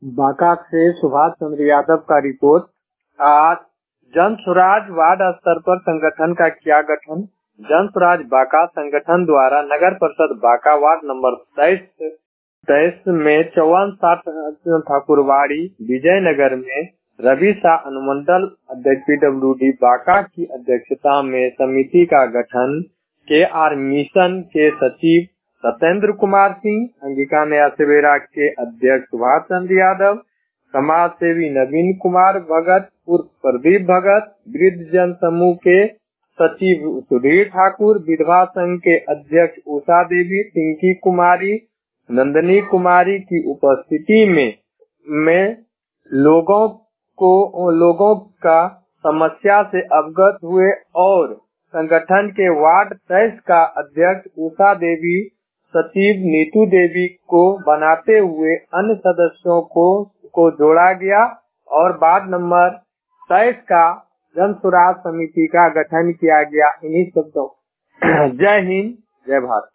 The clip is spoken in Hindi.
बांका से सुभाष चंद्र यादव का रिपोर्ट। आज जन स्वराज वार्ड स्तर पर संगठन का किया गठन। जन स्वराज बांका संगठन द्वारा नगर परिषद बांका वार्ड नंबर 23 में चौवन ठाकुरवाड़ी विजयनगर में रवि शाह अनुमंडल अध्यक्ष PWD बांका की अध्यक्षता में समिति का गठन। KR मिशन के सचिव सत्येंद्र कुमार सिंह, अंगिका नया सवेरा के अध्यक्ष सुभाष चंद्र यादव, समाज सेवी नवीन कुमार भगत उर्फ प्रदीप भगत, वृद्ध जन समूह के सचिव सुधीर ठाकुर, विधवा संघ के अध्यक्ष उषा देवी, पिंकी कुमारी, नंदनी कुमारी की उपस्थिति में लोगों का समस्या से अवगत हुए और संगठन के वार्ड 23 का अध्यक्ष उषा देवी, सचिव नीतू देवी को बनाते हुए अन्य सदस्यों को जोड़ा गया और वार्ड नंबर 23 का जन स्वराज समिति का गठन किया गया। इन्हीं शब्दों जय हिंद, जय भारत।